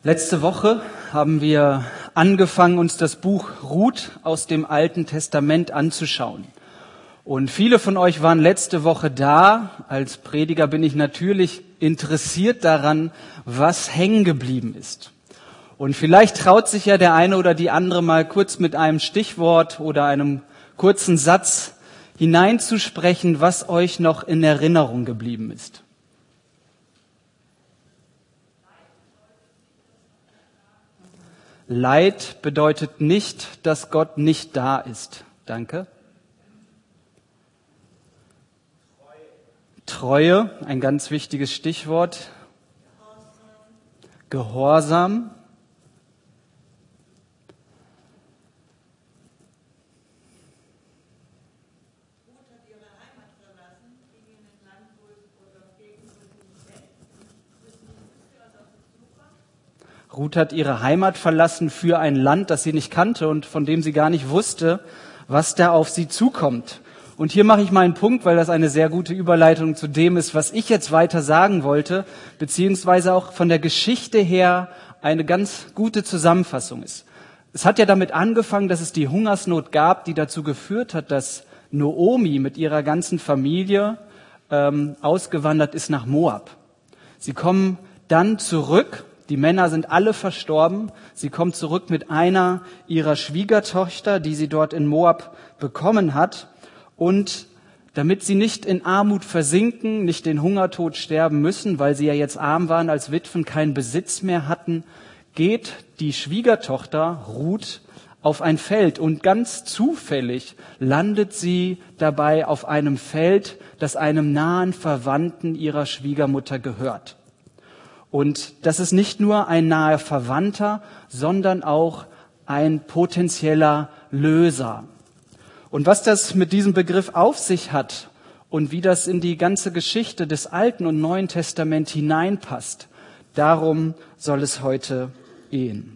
Letzte Woche haben wir angefangen, uns das Buch Ruth aus dem Alten Testament anzuschauen. Und viele von euch waren letzte Woche da. Als Prediger bin ich natürlich interessiert daran, was hängen geblieben ist. Und vielleicht traut sich ja der eine oder die andere mal kurz mit einem Stichwort oder einem kurzen Satz hineinzusprechen, was euch noch in Erinnerung geblieben ist. Leid bedeutet nicht, dass Gott nicht da ist. Danke. Treue, ein ganz wichtiges Stichwort. Gehorsam. Ruth hat ihre Heimat verlassen für ein Land, das sie nicht kannte und von dem sie gar nicht wusste, was da auf sie zukommt. Und hier mache ich mal einen Punkt, weil das eine sehr gute Überleitung zu dem ist, was ich jetzt weiter sagen wollte, beziehungsweise auch von der Geschichte her eine ganz gute Zusammenfassung ist. Es hat ja damit angefangen, dass es die Hungersnot gab, die dazu geführt hat, dass Naomi mit ihrer ganzen Familie ausgewandert ist nach Moab. Sie kommen dann zurück. Die Männer sind alle verstorben. Sie kommt zurück mit einer ihrer Schwiegertochter, die sie dort in Moab bekommen hat. Und damit sie nicht in Armut versinken, nicht den Hungertod sterben müssen, weil sie ja jetzt arm waren, als Witwen keinen Besitz mehr hatten, geht die Schwiegertochter Ruth auf ein Feld. Und ganz zufällig landet sie dabei auf einem Feld, das einem nahen Verwandten ihrer Schwiegermutter gehört. Und das ist nicht nur ein naher Verwandter, sondern auch ein potenzieller Löser. Und was das mit diesem Begriff auf sich hat und wie das in die ganze Geschichte des Alten und Neuen Testament hineinpasst, darum soll es heute gehen.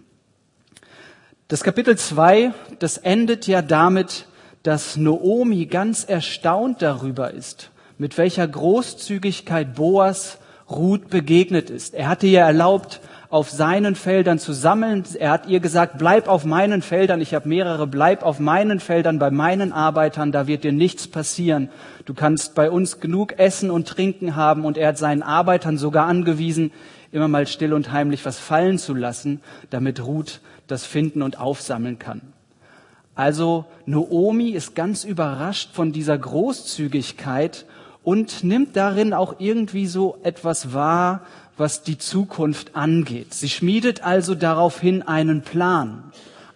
Das Kapitel 2, das endet ja damit, dass Naomi ganz erstaunt darüber ist, mit welcher Großzügigkeit Boas Ruth begegnet ist. Er hatte ihr erlaubt, auf seinen Feldern zu sammeln. Er hat ihr gesagt, bleib auf meinen Feldern, ich habe mehrere, bleib auf meinen Feldern, bei meinen Arbeitern, da wird dir nichts passieren. Du kannst bei uns genug Essen und Trinken haben. Und er hat seinen Arbeitern sogar angewiesen, immer mal still und heimlich was fallen zu lassen, damit Ruth das finden und aufsammeln kann. Also Naomi ist ganz überrascht von dieser Großzügigkeit und nimmt darin auch irgendwie so etwas wahr, was die Zukunft angeht. Sie schmiedet also daraufhin einen Plan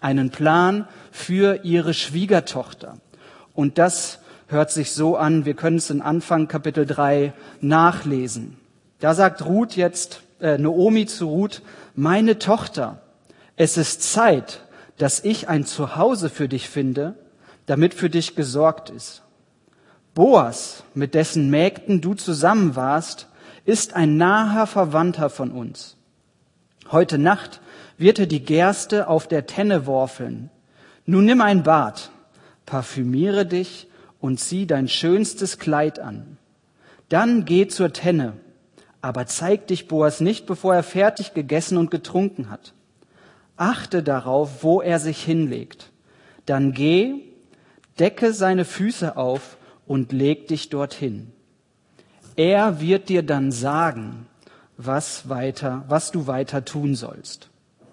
für ihre Schwiegertochter. Und das hört sich so an, wir können es in Anfang Kapitel 3 nachlesen. Da sagt Naomi zu Ruth, meine Tochter, es ist Zeit, dass ich ein Zuhause für dich finde, damit für dich gesorgt ist. Boas, mit dessen Mägden du zusammen warst, ist ein naher Verwandter von uns. Heute Nacht wird er die Gerste auf der Tenne worfeln. Nun nimm ein Bad, parfümiere dich und zieh dein schönstes Kleid an. Dann geh zur Tenne, aber zeig dich Boas nicht, bevor er fertig gegessen und getrunken hat. Achte darauf, wo er sich hinlegt. Dann geh, decke seine Füße auf und leg dich dorthin. Er wird dir dann sagen, was du weiter tun sollst.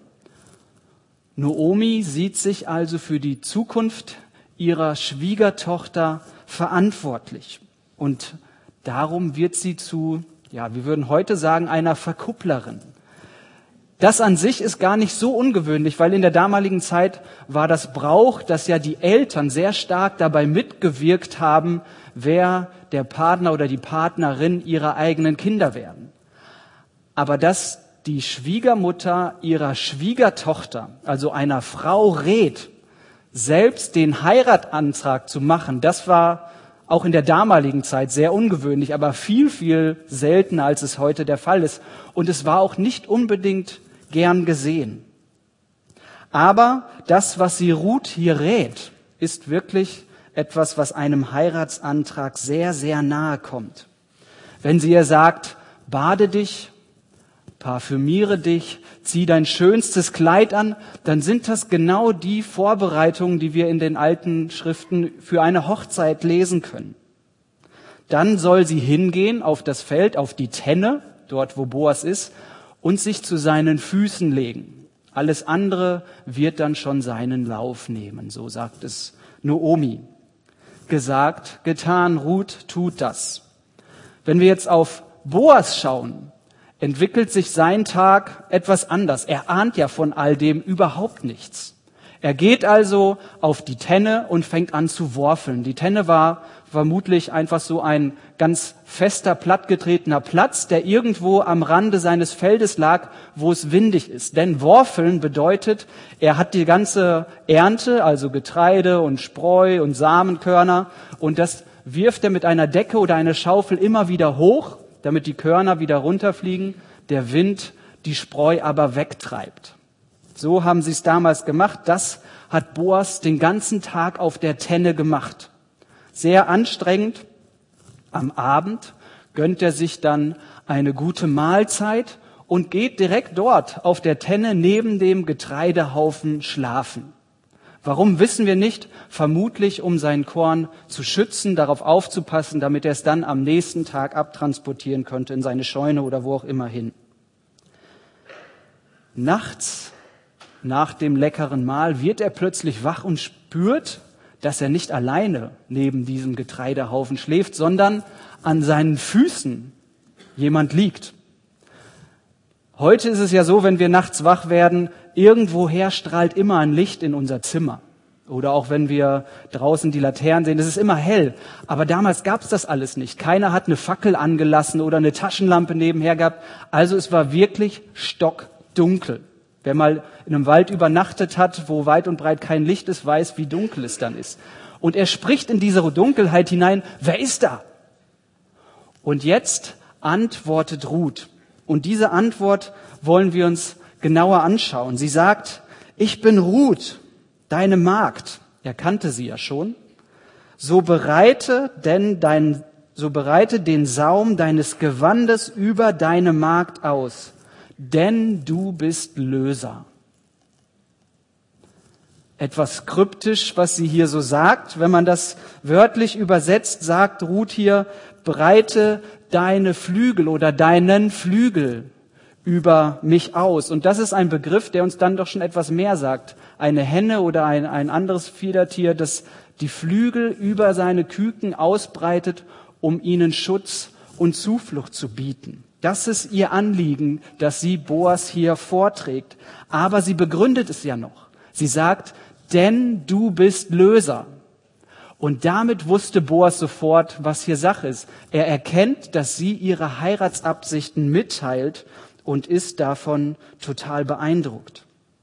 Naomi sieht sich also für die Zukunft ihrer Schwiegertochter verantwortlich. Und darum wird sie zu, wir würden heute sagen, einer Verkupplerin. Das an sich ist gar nicht so ungewöhnlich, weil in der damaligen Zeit war das Brauch, dass ja die Eltern sehr stark dabei mitgewirkt haben, wer der Partner oder die Partnerin ihrer eigenen Kinder werden. Aber dass die Schwiegermutter ihrer Schwiegertochter, also einer Frau, rät, selbst den Heiratsantrag zu machen, das war auch in der damaligen Zeit sehr ungewöhnlich, aber viel, viel seltener, als es heute der Fall ist. Und es war auch nicht unbedingt gern gesehen. Aber das, was sie Ruth hier rät, ist wirklich etwas, was einem Heiratsantrag sehr, sehr nahe kommt. Wenn sie ihr sagt, bade dich, parfümiere dich, zieh dein schönstes Kleid an, dann sind das genau die Vorbereitungen, die wir in den alten Schriften für eine Hochzeit lesen können. Dann soll sie hingehen auf das Feld, auf die Tenne, dort wo Boas ist, und sich zu seinen Füßen legen. Alles andere wird dann schon seinen Lauf nehmen, so sagt es Naomi. Gesagt, getan, Ruth tut das. Wenn wir jetzt auf Boas schauen, entwickelt sich sein Tag etwas anders. Er ahnt ja von all dem überhaupt nichts. Er geht also auf die Tenne und fängt an zu worfeln. Die Tenne war vermutlich einfach so ein ganz fester, plattgetretener Platz, der irgendwo am Rande seines Feldes lag, wo es windig ist. Denn worfeln bedeutet, er hat die ganze Ernte, also Getreide und Spreu und Samenkörner, und das wirft er mit einer Decke oder einer Schaufel immer wieder hoch, damit die Körner wieder runterfliegen, der Wind die Spreu aber wegtreibt. So haben sie es damals gemacht. Das hat Boas den ganzen Tag auf der Tenne gemacht. Sehr anstrengend. Am Abend gönnt er sich dann eine gute Mahlzeit und geht direkt dort auf der Tenne neben dem Getreidehaufen schlafen. Warum, wissen wir nicht. Vermutlich, um sein Korn zu schützen, darauf aufzupassen, damit er es dann am nächsten Tag abtransportieren könnte in seine Scheune oder wo auch immer hin. Nachts, nach dem leckeren Mahl, wird er plötzlich wach und spürt, dass er nicht alleine neben diesem Getreidehaufen schläft, sondern an seinen Füßen jemand liegt. Heute ist es ja so, wenn wir nachts wach werden, irgendwoher strahlt immer ein Licht in unser Zimmer. Oder auch wenn wir draußen die Laternen sehen, es ist immer hell. Aber damals gab es das alles nicht. Keiner hat eine Fackel angelassen oder eine Taschenlampe nebenher gehabt. Also es war wirklich stockdunkel. Wer mal in einem Wald übernachtet hat, wo weit und breit kein Licht ist, weiß, wie dunkel es dann ist. Und er spricht in diese Dunkelheit hinein, wer ist da? Und jetzt antwortet Ruth. Und diese Antwort wollen wir uns genauer anschauen. Sie sagt, ich bin Ruth, deine Magd. Er kannte sie ja schon. So bereite den Saum deines Gewandes über deine Magd aus, denn du bist Löser. Etwas kryptisch, was sie hier so sagt. Wenn man das wörtlich übersetzt, sagt Ruth hier, breite deine Flügel oder deinen Flügel über mich aus. Und das ist ein Begriff, der uns dann doch schon etwas mehr sagt. Eine Henne oder ein anderes Fiedertier, das die Flügel über seine Küken ausbreitet, um ihnen Schutz und Zuflucht zu bieten. Das ist ihr Anliegen, das sie Boas hier vorträgt. Aber sie begründet es ja noch. Sie sagt, denn du bist Löser. Und damit wusste Boas sofort, was hier Sache ist. Er erkennt, dass sie ihre Heiratsabsichten mitteilt und ist davon total beeindruckt.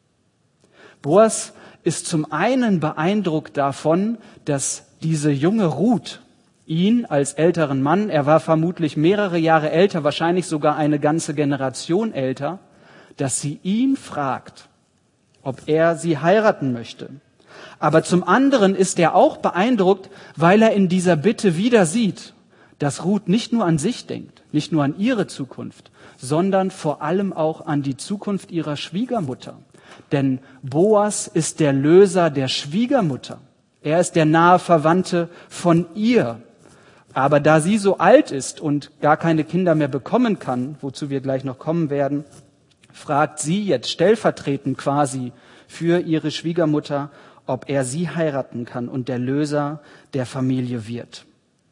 Boas ist zum einen beeindruckt davon, dass diese junge Ruth ihn als älteren Mann, er war vermutlich mehrere Jahre älter, wahrscheinlich sogar eine ganze Generation älter, dass sie ihn fragt, ob er sie heiraten möchte. Aber zum anderen ist er auch beeindruckt, weil er in dieser Bitte wieder sieht, dass Ruth nicht nur an sich denkt, nicht nur an ihre Zukunft, sondern vor allem auch an die Zukunft ihrer Schwiegermutter. Denn Boas ist der Löser der Schwiegermutter. Er ist der nahe Verwandte von ihr. Aber da sie so alt ist und gar keine Kinder mehr bekommen kann, wozu wir gleich noch kommen werden, fragt sie jetzt stellvertretend quasi für ihre Schwiegermutter, ob er sie heiraten kann und der Löser der Familie wird.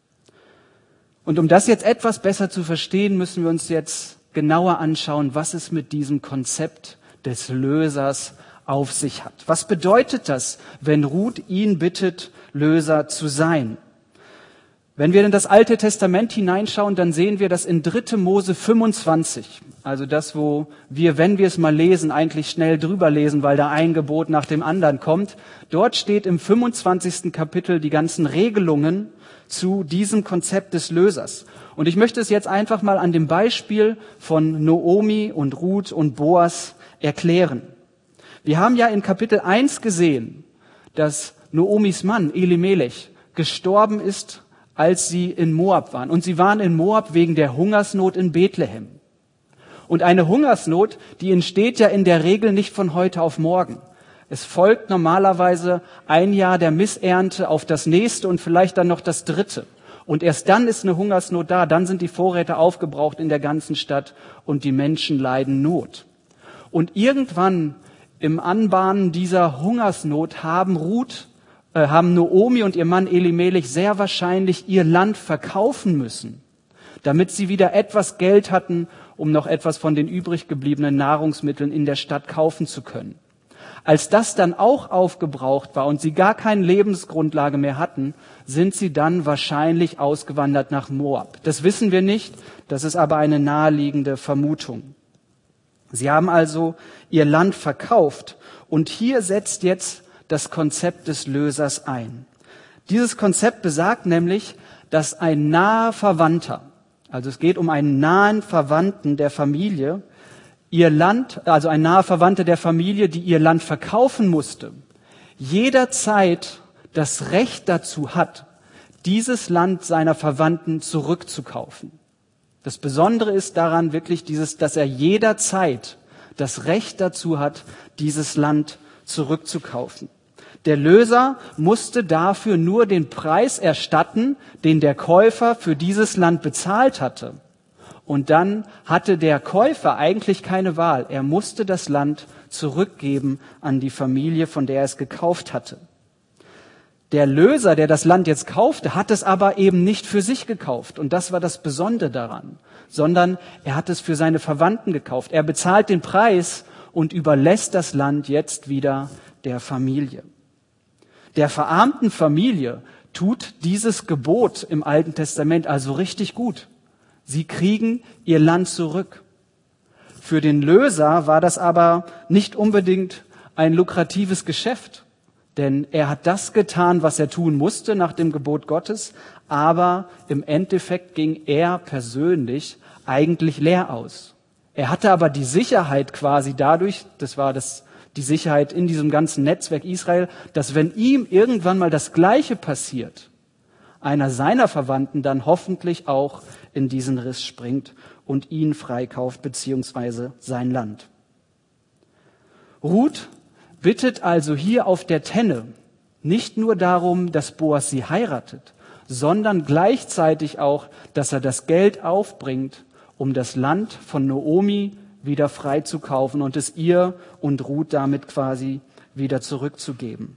Und um das jetzt etwas besser zu verstehen, müssen wir uns jetzt genauer anschauen, was es mit diesem Konzept des Lösers auf sich hat. Was bedeutet das, wenn Ruth ihn bittet, Löser zu sein? Wenn wir in das Alte Testament hineinschauen, dann sehen wir das in 3. Mose 25. Also das, wo wir, wenn wir es mal lesen, eigentlich schnell drüber lesen, weil da ein Gebot nach dem anderen kommt. Dort steht im 25. Kapitel die ganzen Regelungen zu diesem Konzept des Lösers. Und ich möchte es jetzt einfach mal an dem Beispiel von Naomi und Ruth und Boas erklären. Wir haben ja in Kapitel 1 gesehen, dass Naomis Mann Elimelech gestorben ist, als sie in Moab waren. Und sie waren in Moab wegen der Hungersnot in Bethlehem. Und eine Hungersnot, die entsteht ja in der Regel nicht von heute auf morgen. Es folgt normalerweise ein Jahr der Missernte auf das nächste und vielleicht dann noch das dritte. Und erst dann ist eine Hungersnot da, dann sind die Vorräte aufgebraucht in der ganzen Stadt und die Menschen leiden Not. Und irgendwann im Anbahnen dieser Hungersnot haben Naomi und ihr Mann Elimelech sehr wahrscheinlich ihr Land verkaufen müssen, damit sie wieder etwas Geld hatten, um noch etwas von den übrig gebliebenen Nahrungsmitteln in der Stadt kaufen zu können. Als das dann auch aufgebraucht war und sie gar keine Lebensgrundlage mehr hatten, sind sie dann wahrscheinlich ausgewandert nach Moab. Das wissen wir nicht, das ist aber eine naheliegende Vermutung. Sie haben also ihr Land verkauft und hier setzt jetzt das Konzept des Lösers ein. Dieses Konzept besagt nämlich, dass ein naher Verwandter, also es geht um einen nahen Verwandten der Familie, ihr Land, also ein naher Verwandter der Familie, die ihr Land verkaufen musste, jederzeit das Recht dazu hat, dieses Land seiner Verwandten zurückzukaufen. Das Besondere ist daran wirklich dass er jederzeit das Recht dazu hat, dieses Land zurückzukaufen. Der Löser musste dafür nur den Preis erstatten, den der Käufer für dieses Land bezahlt hatte. Und dann hatte der Käufer eigentlich keine Wahl. Er musste das Land zurückgeben an die Familie, von der er es gekauft hatte. Der Löser, der das Land jetzt kaufte, hat es aber eben nicht für sich gekauft. Und das war das Besondere daran. Sondern er hat es für seine Verwandten gekauft. Er bezahlt den Preis und überlässt das Land jetzt wieder der Familie. Der verarmten Familie tut dieses Gebot im Alten Testament also richtig gut. Sie kriegen ihr Land zurück. Für den Löser war das aber nicht unbedingt ein lukratives Geschäft, denn er hat das getan, was er tun musste nach dem Gebot Gottes, aber im Endeffekt ging er persönlich eigentlich leer aus. Er hatte aber die Sicherheit quasi dadurch, die Sicherheit in diesem ganzen Netzwerk Israel, dass wenn ihm irgendwann mal das Gleiche passiert, einer seiner Verwandten dann hoffentlich auch in diesen Riss springt und ihn freikauft beziehungsweise sein Land. Ruth bittet also hier auf der Tenne nicht nur darum, dass Boas sie heiratet, sondern gleichzeitig auch, dass er das Geld aufbringt, um das Land von Naomi wieder freizukaufen und es ihr und Ruth damit quasi wieder zurückzugeben.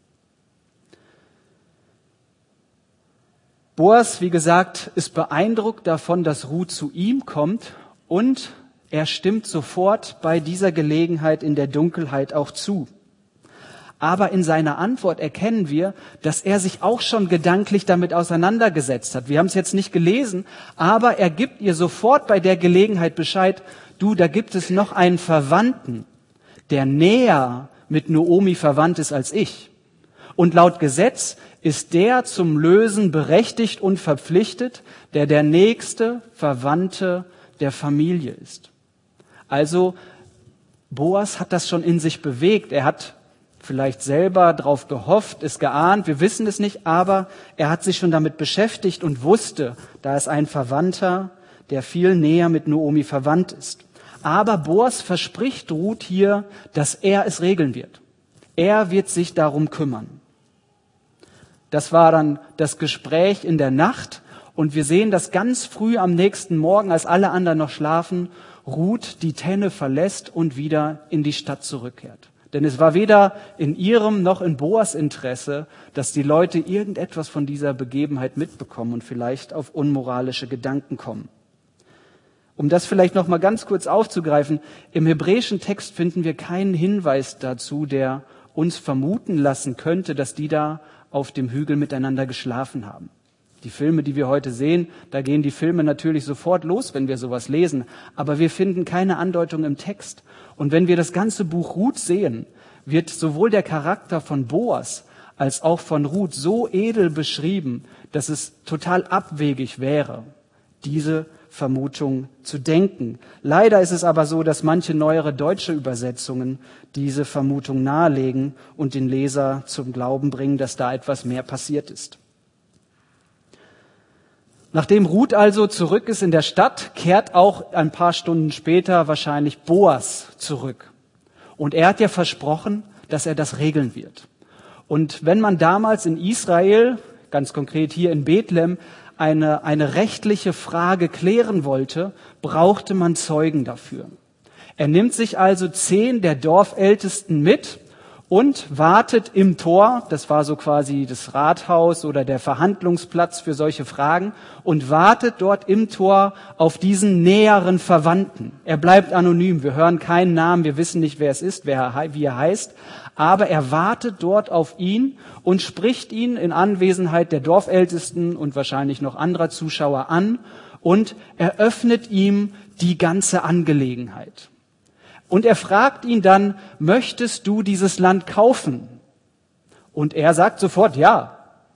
Boas, wie gesagt, ist beeindruckt davon, dass Ruth zu ihm kommt und er stimmt sofort bei dieser Gelegenheit in der Dunkelheit auch zu. Aber in seiner Antwort erkennen wir, dass er sich auch schon gedanklich damit auseinandergesetzt hat. Wir haben es jetzt nicht gelesen, aber er gibt ihr sofort bei der Gelegenheit Bescheid, da gibt es noch einen Verwandten, der näher mit Naomi verwandt ist als ich. Und laut Gesetz ist der zum Lösen berechtigt und verpflichtet, der nächste Verwandte der Familie ist. Also Boas hat das schon in sich bewegt. Er hat vielleicht selber darauf gehofft, es geahnt, wir wissen es nicht, aber er hat sich schon damit beschäftigt und wusste, da ist ein Verwandter, der viel näher mit Naomi verwandt ist. Aber Boas verspricht Ruth hier, dass er es regeln wird. Er wird sich darum kümmern. Das war dann das Gespräch in der Nacht und wir sehen, dass ganz früh am nächsten Morgen, als alle anderen noch schlafen, Ruth die Tenne verlässt und wieder in die Stadt zurückkehrt. Denn es war weder in ihrem noch in Boas Interesse, dass die Leute irgendetwas von dieser Begebenheit mitbekommen und vielleicht auf unmoralische Gedanken kommen. Um das vielleicht noch mal ganz kurz aufzugreifen, im hebräischen Text finden wir keinen Hinweis dazu, der uns vermuten lassen könnte, dass die da auf dem Hügel miteinander geschlafen haben. Die Filme, die wir heute sehen, da gehen die Filme natürlich sofort los, wenn wir sowas lesen. Aber wir finden keine Andeutung im Text. Und wenn wir das ganze Buch Ruth sehen, wird sowohl der Charakter von Boas als auch von Ruth so edel beschrieben, dass es total abwegig wäre, diese Vermutung zu denken. Leider ist es aber so, dass manche neuere deutsche Übersetzungen diese Vermutung nahelegen und den Leser zum Glauben bringen, dass da etwas mehr passiert ist. Nachdem Ruth also zurück ist in der Stadt, kehrt auch ein paar Stunden später wahrscheinlich Boas zurück. Und er hat ja versprochen, dass er das regeln wird. Und wenn man damals in Israel, ganz konkret hier in Bethlehem, eine rechtliche Frage klären wollte, brauchte man Zeugen dafür. Er nimmt sich also 10 der Dorfältesten mit und wartet im Tor, das war so quasi das Rathaus oder der Verhandlungsplatz für solche Fragen, und wartet dort im Tor auf diesen näheren Verwandten. Er bleibt anonym, wir hören keinen Namen, wir wissen nicht, wer es ist, wie er heißt, aber er wartet dort auf ihn und spricht ihn in Anwesenheit der Dorfältesten und wahrscheinlich noch anderer Zuschauer an und eröffnet ihm die ganze Angelegenheit. Und er fragt ihn dann, möchtest du dieses Land kaufen? Und er sagt sofort, ja.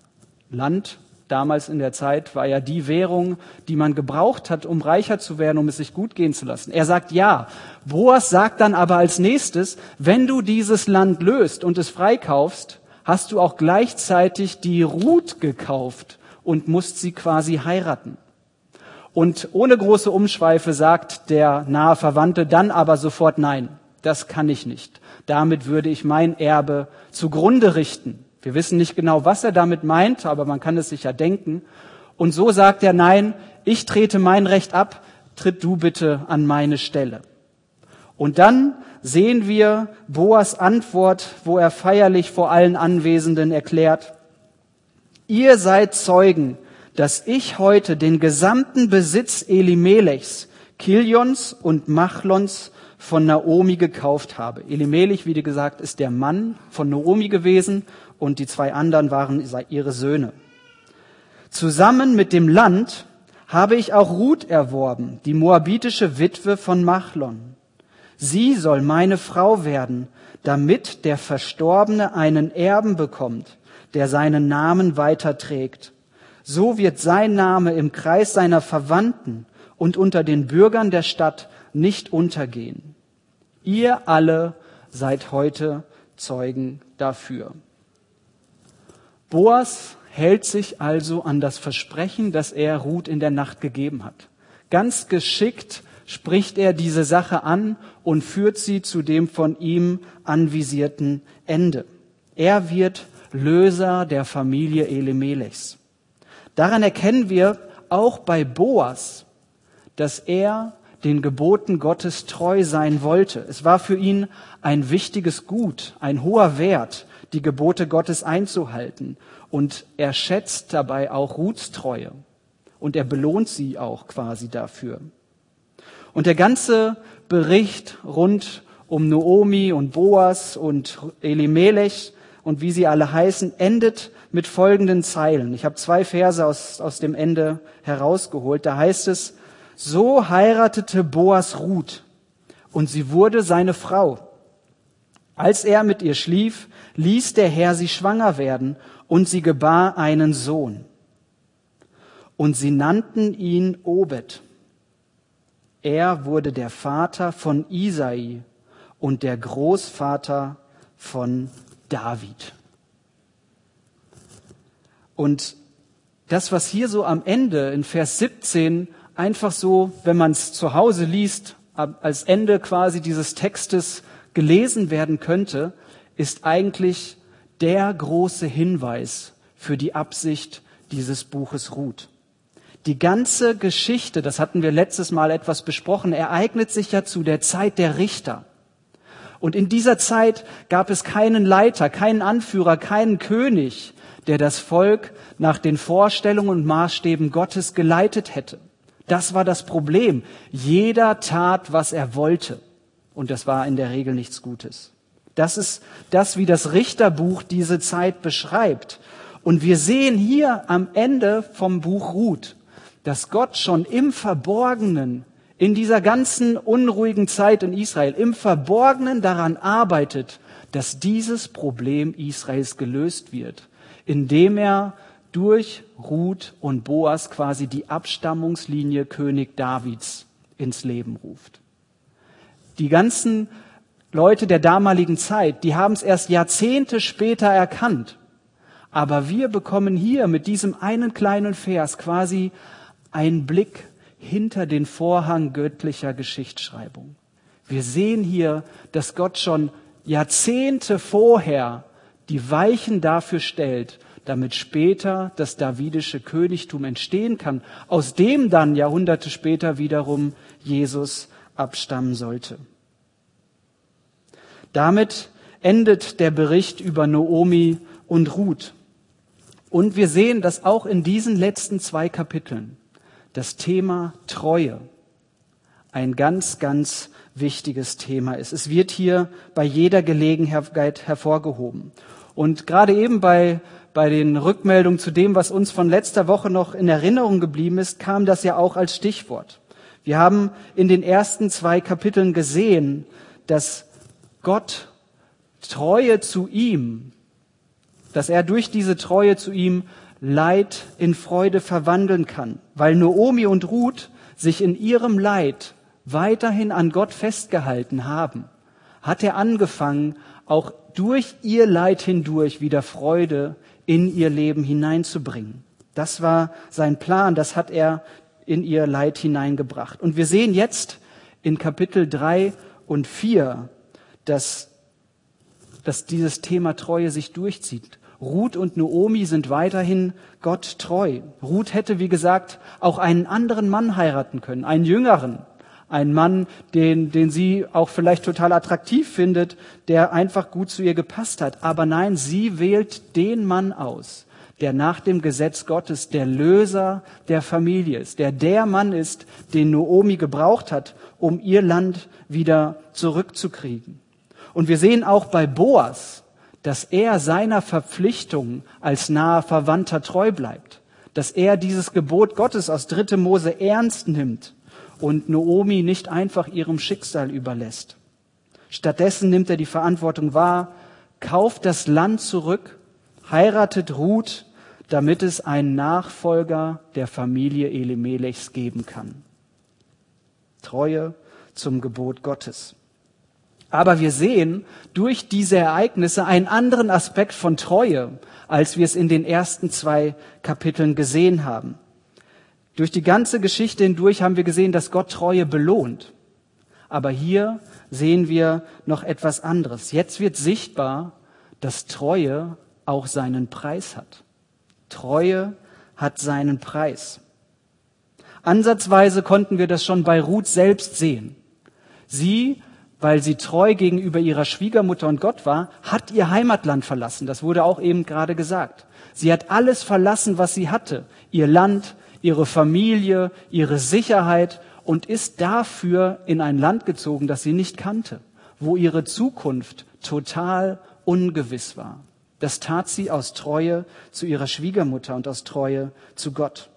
Land damals in der Zeit war ja die Währung, die man gebraucht hat, um reicher zu werden, um es sich gut gehen zu lassen. Er sagt ja. Boas sagt dann aber als nächstes, wenn du dieses Land löst und es freikaufst, hast du auch gleichzeitig die Ruth gekauft und musst sie quasi heiraten. Und ohne große Umschweife sagt der nahe Verwandte dann aber sofort, nein, das kann ich nicht. Damit würde ich mein Erbe zugrunde richten. Wir wissen nicht genau, was er damit meint, aber man kann es sich ja denken. Und so sagt er, nein, ich trete mein Recht ab, tritt du bitte an meine Stelle. Und dann sehen wir Boas Antwort, wo er feierlich vor allen Anwesenden erklärt, ihr seid Zeugen, dass ich heute den gesamten Besitz Elimelechs, Kilions und Machlons von Naomi gekauft habe. Elimelech, wie gesagt, ist der Mann von Naomi gewesen und die 2 anderen waren ihre Söhne. Zusammen mit dem Land habe ich auch Ruth erworben, die moabitische Witwe von Machlon. Sie soll meine Frau werden, damit der Verstorbene einen Erben bekommt, der seinen Namen weiterträgt. So wird sein Name im Kreis seiner Verwandten und unter den Bürgern der Stadt nicht untergehen. Ihr alle seid heute Zeugen dafür. Boas hält sich also an das Versprechen, das er Ruth in der Nacht gegeben hat. Ganz geschickt spricht er diese Sache an und führt sie zu dem von ihm anvisierten Ende. Er wird Löser der Familie Elimelechs. Daran erkennen wir auch bei Boas, dass er den Geboten Gottes treu sein wollte. Es war für ihn ein wichtiges Gut, ein hoher Wert, die Gebote Gottes einzuhalten. Und er schätzt dabei auch Ruths Treue. Und er belohnt sie auch quasi dafür. Und der ganze Bericht rund um Naomi und Boas und Elimelech und wie sie alle heißen, endet mit folgenden Zeilen. Ich habe 2 Verse aus dem Ende herausgeholt. Da heißt es, so heiratete Boas Ruth und sie wurde seine Frau. Als er mit ihr schlief, ließ der Herr sie schwanger werden und sie gebar einen Sohn. Und sie nannten ihn Obed. Er wurde der Vater von Isai und der Großvater von David. Und das, was hier so am Ende in Vers 17 einfach so, wenn man es zu Hause liest, als Ende quasi dieses Textes gelesen werden könnte, ist eigentlich der große Hinweis für die Absicht dieses Buches Ruth. Die ganze Geschichte, das hatten wir letztes Mal etwas besprochen, ereignet sich ja zu der Zeit der Richter. Und in dieser Zeit gab es keinen Leiter, keinen Anführer, keinen König, der das Volk nach den Vorstellungen und Maßstäben Gottes geleitet hätte. Das war das Problem. Jeder tat, was er wollte. Und das war in der Regel nichts Gutes. Das ist das, wie das Richterbuch diese Zeit beschreibt. Und wir sehen hier am Ende vom Buch Ruth, dass Gott schon im Verborgenen, in dieser ganzen unruhigen Zeit in Israel, im Verborgenen daran arbeitet, dass dieses Problem Israels gelöst wird, indem er durch Ruth und Boas quasi die Abstammungslinie König Davids ins Leben ruft. Die ganzen Leute der damaligen Zeit, die haben es erst Jahrzehnte später erkannt. Aber wir bekommen hier mit diesem einen kleinen Vers quasi ein Blick hinter den Vorhang göttlicher Geschichtsschreibung. Wir sehen hier, dass Gott schon Jahrzehnte vorher die Weichen dafür stellt, damit später das davidische Königtum entstehen kann, aus dem dann Jahrhunderte später wiederum Jesus abstammen sollte. Damit endet der Bericht über Naomi und Ruth. Und wir sehen, dass auch in diesen letzten 2 Kapiteln das Thema Treue ein ganz, ganz wichtiges Thema ist. Es wird hier bei jeder Gelegenheit hervorgehoben. Und gerade eben bei den Rückmeldungen zu dem, was uns von letzter Woche noch in Erinnerung geblieben ist, kam das ja auch als Stichwort. Wir haben in den ersten 2 Kapiteln gesehen, dass Gott Treue zu ihm, dass er durch diese Treue zu ihm Leid in Freude verwandeln kann. Weil Naomi und Ruth sich in ihrem Leid weiterhin an Gott festgehalten haben, hat er angefangen, auch durch ihr Leid hindurch wieder Freude in ihr Leben hineinzubringen. Das war sein Plan, das hat er in ihr Leid hineingebracht. Und wir sehen jetzt in Kapitel 3 und 4, dass dieses Thema Treue sich durchzieht. Ruth und Naomi sind weiterhin Gott treu. Ruth hätte, wie gesagt, auch einen anderen Mann heiraten können, einen jüngeren, einen Mann, den sie auch vielleicht total attraktiv findet, der einfach gut zu ihr gepasst hat. Aber nein, sie wählt den Mann aus, der nach dem Gesetz Gottes der Löser der Familie ist, der Mann ist, den Naomi gebraucht hat, um ihr Land wieder zurückzukriegen. Und wir sehen auch bei Boas, dass er seiner Verpflichtung als naher Verwandter treu bleibt, dass er dieses Gebot Gottes aus 3. Mose ernst nimmt und Naomi nicht einfach ihrem Schicksal überlässt. Stattdessen nimmt er die Verantwortung wahr, kauft das Land zurück, heiratet Ruth, damit es einen Nachfolger der Familie Elimelechs geben kann. Treue zum Gebot Gottes. Aber wir sehen durch diese Ereignisse einen anderen Aspekt von Treue, als wir es in den ersten 2 Kapiteln gesehen haben. Durch die ganze Geschichte hindurch haben wir gesehen, dass Gott Treue belohnt. Aber hier sehen wir noch etwas anderes. Jetzt wird sichtbar, dass Treue auch seinen Preis hat. Treue hat seinen Preis. Ansatzweise konnten wir das schon bei Ruth selbst sehen. Sie, weil sie treu gegenüber ihrer Schwiegermutter und Gott war, hat ihr Heimatland verlassen. Das wurde auch eben gerade gesagt. Sie hat alles verlassen, was sie hatte. Ihr Land, ihre Familie, ihre Sicherheit und ist dafür in ein Land gezogen, das sie nicht kannte, wo ihre Zukunft total ungewiss war. Das tat sie aus Treue zu ihrer Schwiegermutter und aus Treue zu Gott.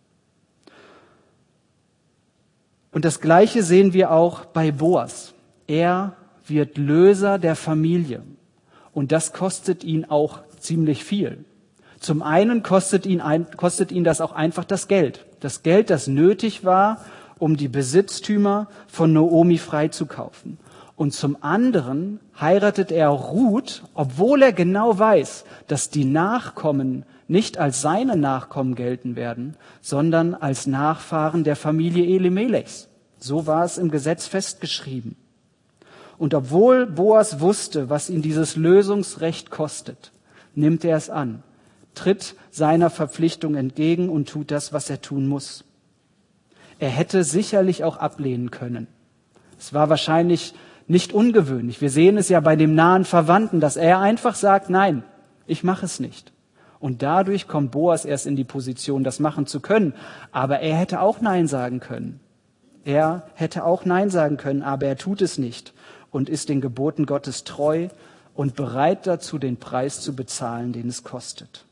Und das Gleiche sehen wir auch bei Boas. Er wird Löser der Familie und das kostet ihn auch ziemlich viel. Zum einen kostet ihn das auch einfach das Geld, das nötig war, um die Besitztümer von Naomi freizukaufen. Und zum anderen heiratet er Ruth, obwohl er genau weiß, dass die Nachkommen nicht als seine Nachkommen gelten werden, sondern als Nachfahren der Familie Elimelechs. So war es im Gesetz festgeschrieben. Und obwohl Boas wusste, was ihn dieses Lösungsrecht kostet, nimmt er es an, tritt seiner Verpflichtung entgegen und tut das, was er tun muss. Er hätte sicherlich auch ablehnen können. Es war wahrscheinlich nicht ungewöhnlich. Wir sehen es ja bei dem nahen Verwandten, dass er einfach sagt, nein, ich mache es nicht. Und dadurch kommt Boas erst in die Position, das machen zu können. Aber er hätte auch Nein sagen können. Er hätte auch Nein sagen können, aber er tut es nicht und ist den Geboten Gottes treu und bereit dazu, den Preis zu bezahlen, den es kostet.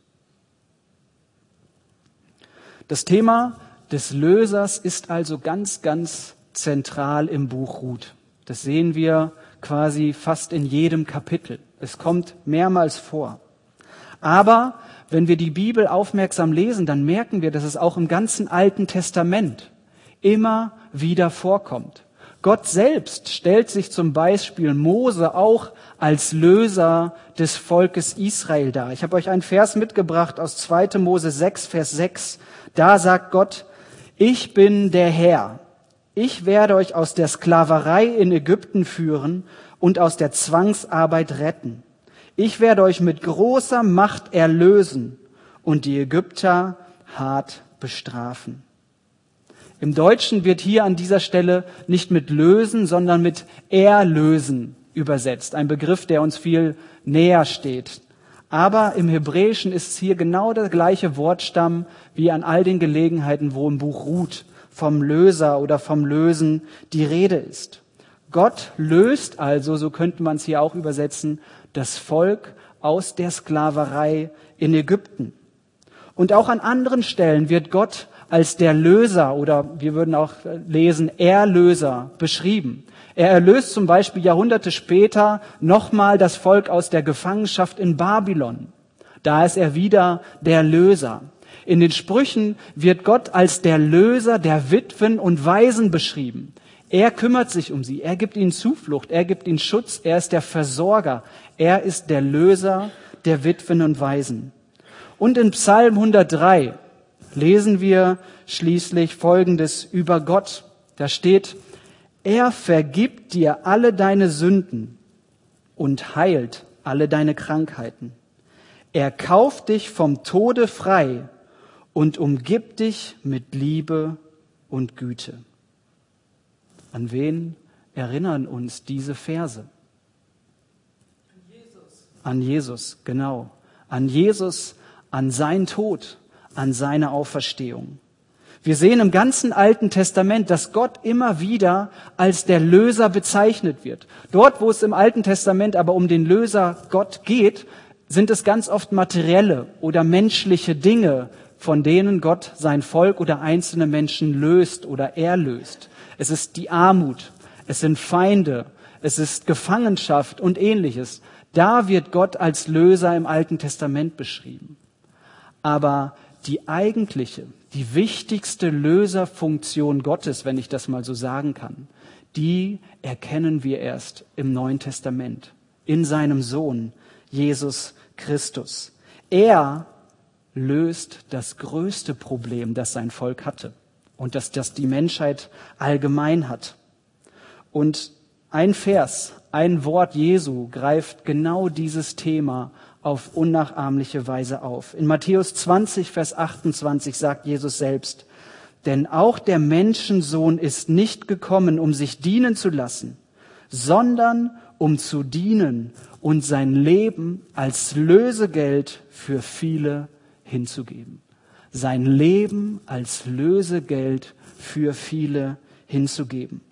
Das Thema des Lösers ist also ganz, ganz zentral im Buch Ruth. Das sehen wir quasi fast in jedem Kapitel. Es kommt mehrmals vor. Aber wenn wir die Bibel aufmerksam lesen, dann merken wir, dass es auch im ganzen Alten Testament immer wieder vorkommt. Gott selbst stellt sich zum Beispiel Mose auch als Löser des Volkes Israel dar. Ich habe euch einen Vers mitgebracht aus 2. Mose 6, Vers 6. Da sagt Gott, Ich bin der Herr. Ich werde euch aus der Sklaverei in Ägypten führen und aus der Zwangsarbeit retten. Ich werde euch mit großer Macht erlösen und die Ägypter hart bestrafen. Im Deutschen wird hier an dieser Stelle nicht mit lösen, sondern mit erlösen übersetzt. Ein Begriff, der uns viel näher steht. Aber im Hebräischen ist es hier genau der gleiche Wortstamm wie an all den Gelegenheiten, wo im Buch Ruth vom Löser oder vom Lösen die Rede ist. Gott löst also, so könnte man es hier auch übersetzen, das Volk aus der Sklaverei in Ägypten. Und auch an anderen Stellen wird Gott als der Löser oder wir würden auch lesen Erlöser beschrieben. Er erlöst zum Beispiel Jahrhunderte später nochmal das Volk aus der Gefangenschaft in Babylon. Da ist er wieder der Löser. In den Sprüchen wird Gott als der Löser der Witwen und Waisen beschrieben. Er kümmert sich um sie, er gibt ihnen Zuflucht, er gibt ihnen Schutz, er ist der Versorger, er ist der Löser der Witwen und Waisen. Und in Psalm 103 lesen wir schließlich Folgendes über Gott. Da steht: Er vergibt dir alle deine Sünden und heilt alle deine Krankheiten. Er kauft dich vom Tode frei und umgibt dich mit Liebe und Güte. An wen erinnern uns diese Verse? An Jesus, genau. An Jesus, an seinen Tod, an seine Auferstehung. Wir sehen im ganzen Alten Testament, dass Gott immer wieder als der Löser bezeichnet wird. Dort, wo es im Alten Testament aber um den Löser Gott geht, sind es ganz oft materielle oder menschliche Dinge, von denen Gott sein Volk oder einzelne Menschen löst oder erlöst. Es ist die Armut, es sind Feinde, es ist Gefangenschaft und Ähnliches. Da wird Gott als Löser im Alten Testament beschrieben. Aber die eigentliche, die wichtigste Löserfunktion Gottes, wenn ich das mal so sagen kann, die erkennen wir erst im Neuen Testament, in seinem Sohn, Jesus Christus. Er löst das größte Problem, das sein Volk hatte und das die Menschheit allgemein hat. Und ein Vers, ein Wort Jesu greift genau dieses Thema auf unnachahmliche Weise auf. In Matthäus 20, Vers 28 sagt Jesus selbst: Denn auch der Menschensohn ist nicht gekommen, um sich dienen zu lassen, sondern um zu dienen und sein Leben als Lösegeld für viele hinzugeben. Sein Leben als Lösegeld für viele hinzugeben.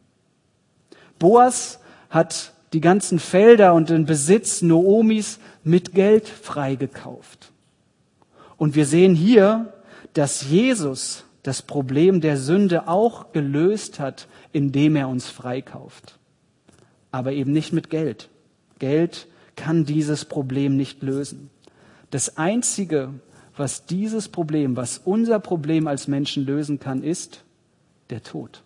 Boas hat die ganzen Felder und den Besitz Noomis mit Geld freigekauft. Und wir sehen hier, dass Jesus das Problem der Sünde auch gelöst hat, indem er uns freikauft. Aber eben nicht mit Geld. Geld kann dieses Problem nicht lösen. Das Einzige, was dieses Problem, was unser Problem als Menschen lösen kann, ist der Tod.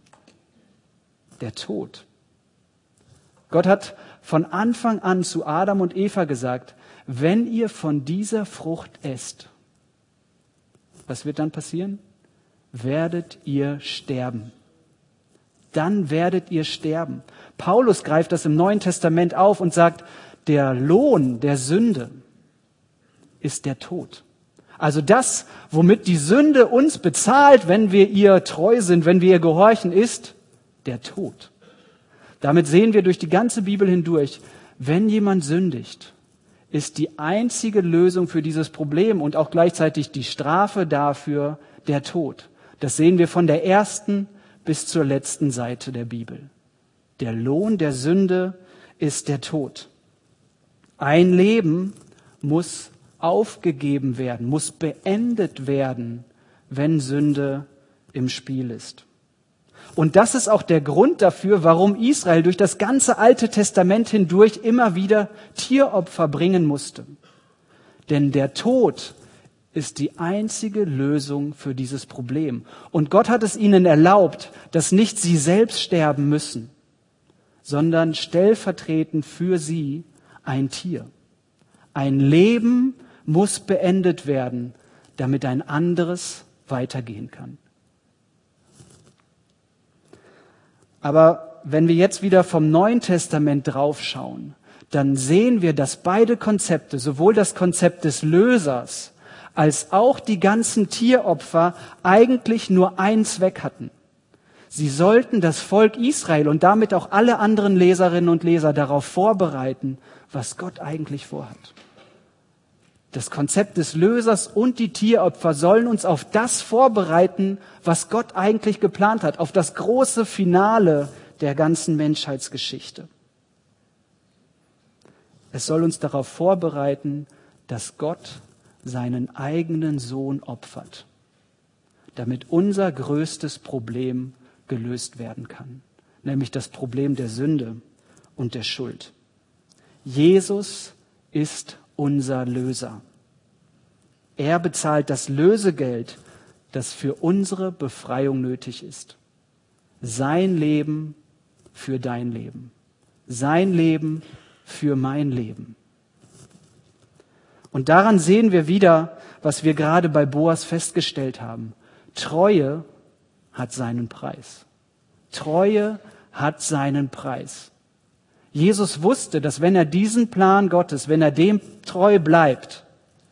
Der Tod. Gott hat von Anfang an zu Adam und Eva gesagt: Wenn ihr von dieser Frucht esst, was wird dann passieren? Werdet ihr sterben. Dann werdet ihr sterben. Paulus greift das im Neuen Testament auf und sagt, der Lohn der Sünde ist der Tod. Also das, womit die Sünde uns bezahlt, wenn wir ihr treu sind, wenn wir ihr gehorchen, ist der Tod. Damit sehen wir durch die ganze Bibel hindurch, wenn jemand sündigt, ist die einzige Lösung für dieses Problem und auch gleichzeitig die Strafe dafür der Tod. Das sehen wir von der ersten bis zur letzten Seite der Bibel. Der Lohn der Sünde ist der Tod. Ein Leben muss aufgegeben werden, muss beendet werden, wenn Sünde im Spiel ist. Und das ist auch der Grund dafür, warum Israel durch das ganze Alte Testament hindurch immer wieder Tieropfer bringen musste. Denn der Tod ist die einzige Lösung für dieses Problem. Und Gott hat es ihnen erlaubt, dass nicht sie selbst sterben müssen, sondern stellvertretend für sie ein Tier. Ein Leben muss beendet werden, damit ein anderes weitergehen kann. Aber wenn wir jetzt wieder vom Neuen Testament draufschauen, dann sehen wir, dass beide Konzepte, sowohl das Konzept des Lösers als auch die ganzen Tieropfer, eigentlich nur einen Zweck hatten. Sie sollten das Volk Israel und damit auch alle anderen Leserinnen und Leser darauf vorbereiten, was Gott eigentlich vorhat. Das Konzept des Lösers und die Tieropfer sollen uns auf das vorbereiten, was Gott eigentlich geplant hat, auf das große Finale der ganzen Menschheitsgeschichte. Es soll uns darauf vorbereiten, dass Gott seinen eigenen Sohn opfert, damit unser größtes Problem gelöst werden kann, nämlich das Problem der Sünde und der Schuld. Jesus ist unser Löser. Er bezahlt das Lösegeld, das für unsere Befreiung nötig ist. Sein Leben für dein Leben. Sein Leben für mein Leben. Und daran sehen wir wieder, was wir gerade bei Boas festgestellt haben. Treue hat seinen Preis. Treue hat seinen Preis. Jesus wusste, dass wenn er diesen Plan Gottes, wenn er dem treu bleibt,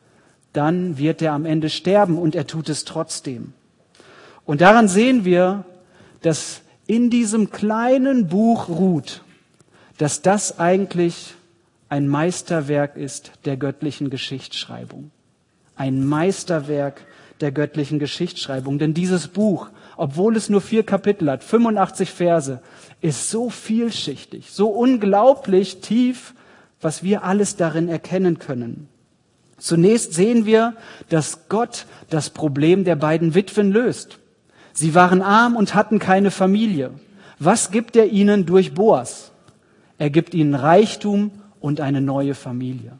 dann wird er am Ende sterben und er tut es trotzdem. Und daran sehen wir, dass in diesem kleinen Buch Ruth, dass das eigentlich ein Meisterwerk ist der göttlichen Geschichtsschreibung. Ein Meisterwerk der göttlichen Geschichtsschreibung. Denn dieses Buch, obwohl es nur 4 Kapitel hat, 85 Verse, ist so vielschichtig, so unglaublich tief, was wir alles darin erkennen können. Zunächst sehen wir, dass Gott das Problem der beiden Witwen löst. Sie waren arm und hatten keine Familie. Was gibt er ihnen durch Boas? Er gibt ihnen Reichtum und eine neue Familie.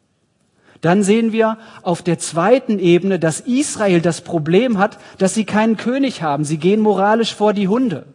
Dann sehen wir auf der zweiten Ebene, dass Israel das Problem hat, dass sie keinen König haben. Sie gehen moralisch vor die Hunde.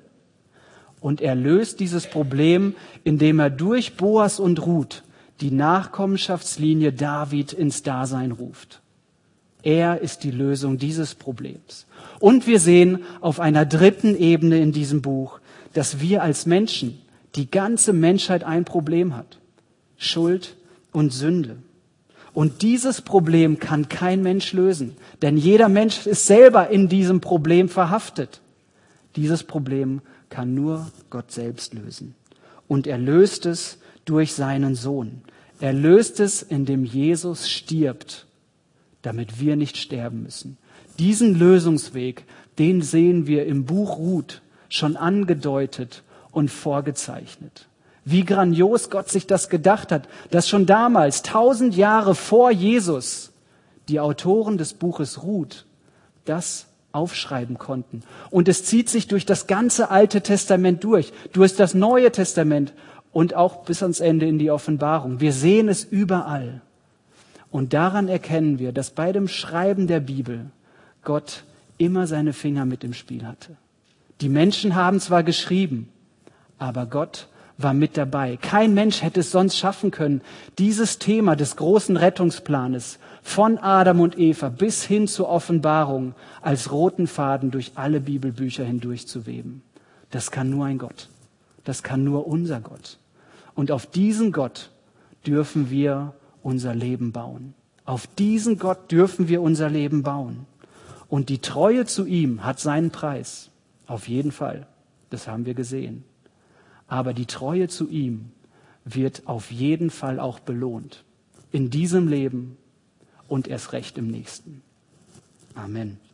Und er löst dieses Problem, indem er durch Boas und Ruth die Nachkommenschaftslinie David ins Dasein ruft. Er ist die Lösung dieses Problems. Und wir sehen auf einer dritten Ebene in diesem Buch, dass wir als Menschen, die ganze Menschheit ein Problem hat. Schuld und Sünde. Und dieses Problem kann kein Mensch lösen, denn jeder Mensch ist selber in diesem Problem verhaftet. Dieses Problem kann nur Gott selbst lösen. Und er löst es durch seinen Sohn. Er löst es, indem Jesus stirbt, damit wir nicht sterben müssen. Diesen Lösungsweg, den sehen wir im Buch Ruth schon angedeutet und vorgezeichnet. Wie grandios Gott sich das gedacht hat, dass schon damals, 1000 Jahre vor Jesus, die Autoren des Buches Ruth das aufschreiben konnten. Und es zieht sich durch das ganze Alte Testament durch das Neue Testament und auch bis ans Ende in die Offenbarung. Wir sehen es überall. Und daran erkennen wir, dass bei dem Schreiben der Bibel Gott immer seine Finger mit im Spiel hatte. Die Menschen haben zwar geschrieben, aber Gott war mit dabei. Kein Mensch hätte es sonst schaffen können, dieses Thema des großen Rettungsplanes von Adam und Eva bis hin zur Offenbarung als roten Faden durch alle Bibelbücher hindurch zu weben. Das kann nur ein Gott. Das kann nur unser Gott. Und auf diesen Gott dürfen wir unser Leben bauen. Auf diesen Gott dürfen wir unser Leben bauen. Und die Treue zu ihm hat seinen Preis. Auf jeden Fall. Das haben wir gesehen. Aber die Treue zu ihm wird auf jeden Fall auch belohnt. In diesem Leben und erst recht im nächsten. Amen.